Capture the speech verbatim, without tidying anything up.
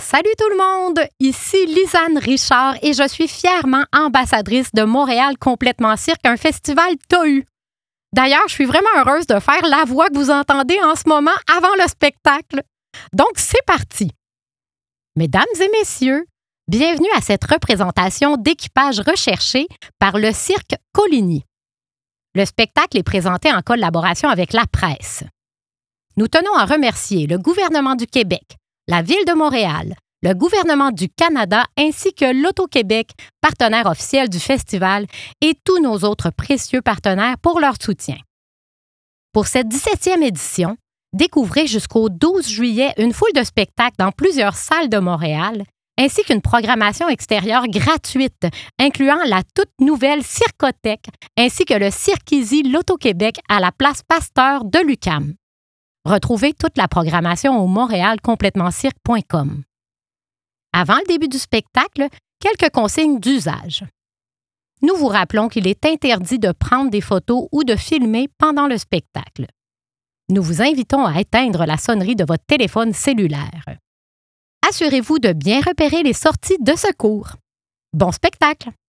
Salut tout le monde! Ici Lisanne Richard et je suis fièrement ambassadrice de Montréal Complètement Cirque, un festival T A U. D'ailleurs, je suis vraiment heureuse de faire la voix que vous entendez en ce moment avant le spectacle. Donc, c'est parti! Mesdames et messieurs, bienvenue à cette représentation d'équipage recherché par le Cirque Coligny. Le spectacle est présenté en collaboration avec la presse. Nous tenons à remercier le gouvernement du Québec, la Ville de Montréal, le gouvernement du Canada ainsi que l'Auto-Québec, partenaire officiel du festival, et tous nos autres précieux partenaires pour leur soutien. Pour cette dix-septième édition, découvrez jusqu'au douze juillet une foule de spectacles dans plusieurs salles de Montréal, ainsi qu'une programmation extérieure gratuite, incluant la toute nouvelle Circothèque, ainsi que le Cirque-Easy l'Auto-Québec à la place Pasteur de l'U Q A M. Retrouvez toute la programmation au montréal complètement cirque point com. Avant le début du spectacle, quelques consignes d'usage. Nous vous rappelons qu'il est interdit de prendre des photos ou de filmer pendant le spectacle. Nous vous invitons à éteindre la sonnerie de votre téléphone cellulaire. Assurez-vous de bien repérer les sorties de secours. Bon spectacle!